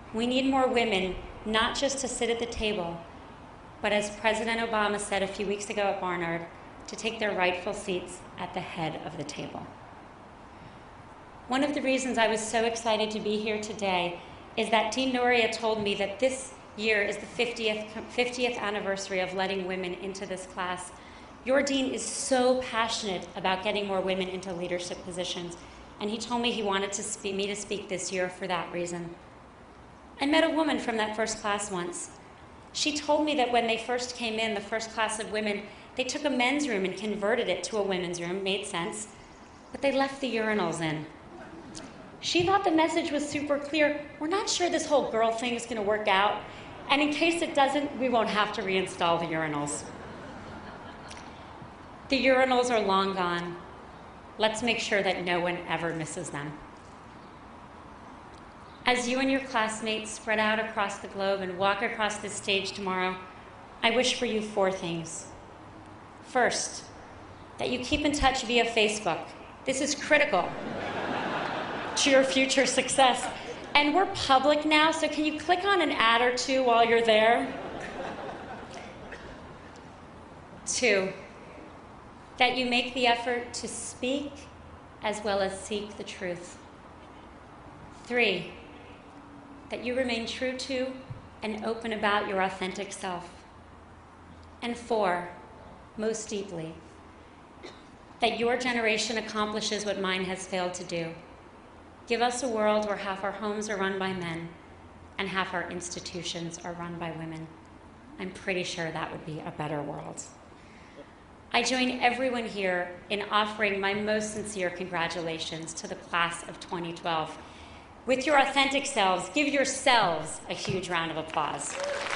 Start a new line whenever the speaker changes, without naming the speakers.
We need more women, not just to sit at the table, but as President Obama said a few weeks ago at Barnard, to take their rightful seats at the head of the table. One of the reasons I was so excited to be here today is that Dean Noria told me that this year is the 50th anniversary of letting women into this class. Your dean is so passionate about getting more women into leadership positions, and he told me he wanted me to speak this year for that reason. I met a woman from that first class once. She told me that when they first came in, the first class of women, they took a men's room and converted it to a women's room, made sense, but they left the urinals in. She thought the message was super clear. We're not sure this whole girl thing is going to work out, and in case it doesn't, we won't have to reinstall the urinals. The urinals are long gone. Let's make sure that no one ever misses them. As you and your classmates spread out across the globe and walk across this stage tomorrow, I wish for you 4 things. First, that you keep in touch via Facebook. This is critical to your future success. And we're public now, so can you click on an ad or 2 while you're there? 2, that you make the effort to speak as well as seek the truth. 3, that you remain true to and open about your authentic self. And 4, most deeply, that your generation accomplishes what mine has failed to do. Give us a world where half our homes are run by men and half our institutions are run by women. I'm pretty sure that would be a better world. I join everyone here in offering my most sincere congratulations to the class of 2012. With your authentic selves, give yourselves a huge round of applause.